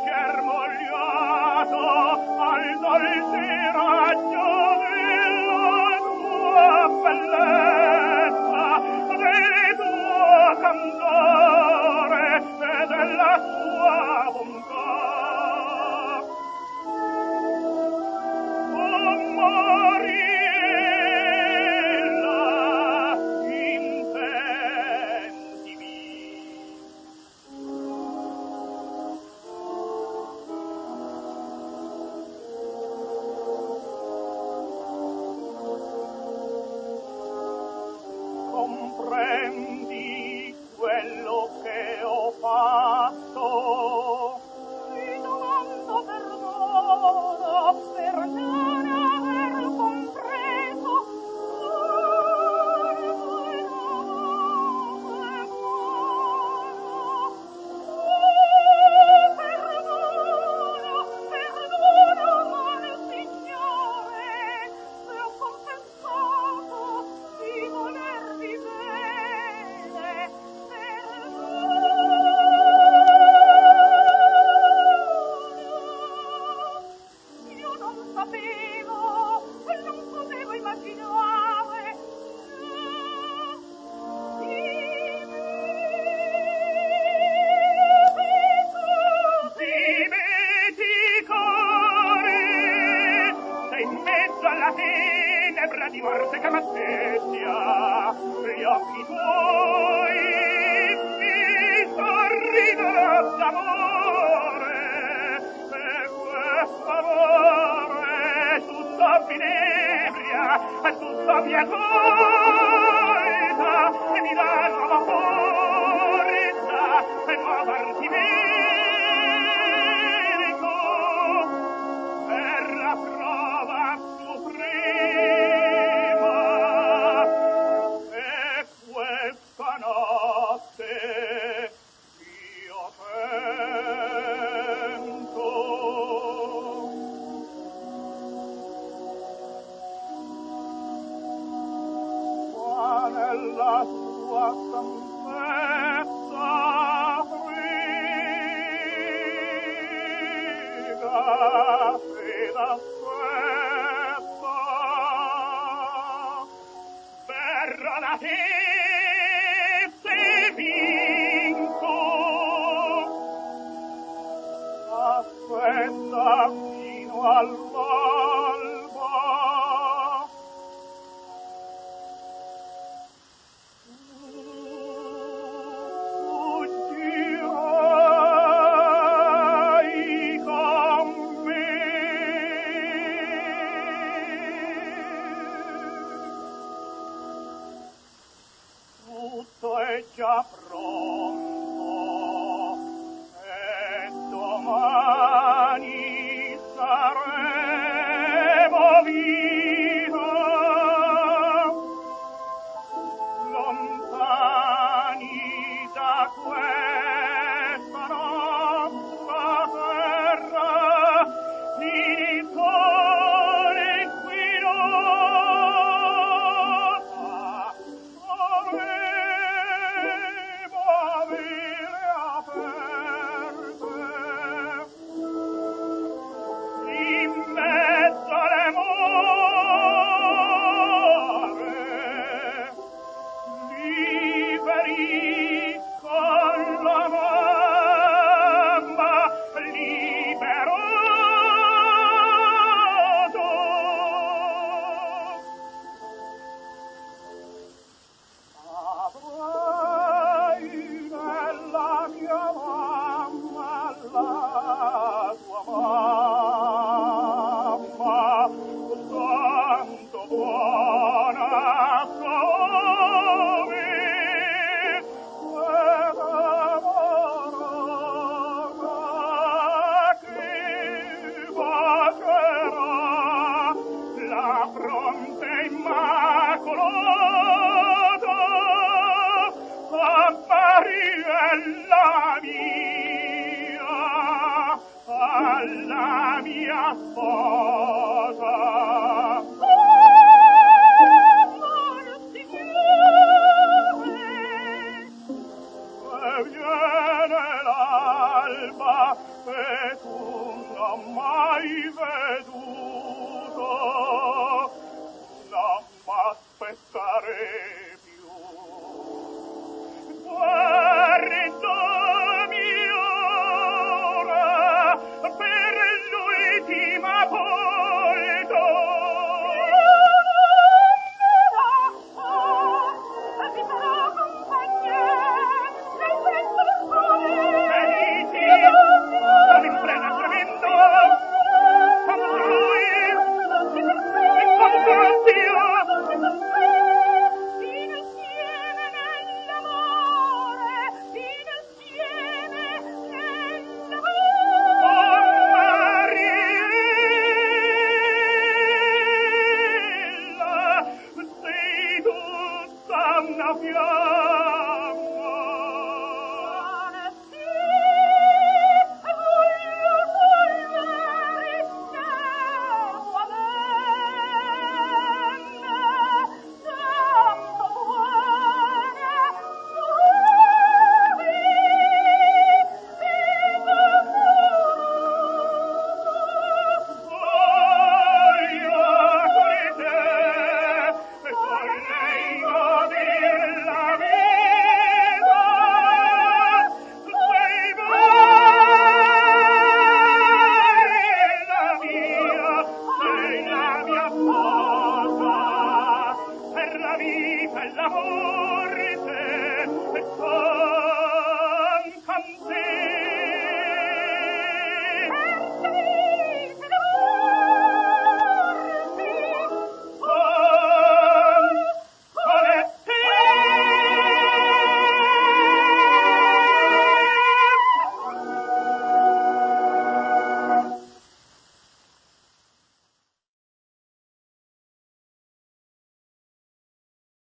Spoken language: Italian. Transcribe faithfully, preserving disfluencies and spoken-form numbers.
germogliato al dolce raggio della tua bellezza, del tuo candore e della tua bontà. Oh Mariella, comprendi quello che ho fatto? Ti domando perdono per non aver compreso. Di morte che m'attestia, gli occhi tuoi mi sorridono d'amore, e questo amore tutto m'inebria, tutto mi ascolta, e mi dà nuova forza, e nuovo artimento, per la prova suprema. Questa notte io tento. Qua nella tua stanzetta friga ed aspetta, verrà da te se vinco. Aspetta fino all'alba, fuggirai con me. Tutto è già pronto e domani saremo viva, lontani da questa nostra terra, il sole inquinata. In mezzo alle more, liberi con la mamma, liberato. Avrai nella mia mamma la tua mamma, tanto buona come ed amorosa che bacerà la fronte immacolata a Mariella mia, alla mia sposa.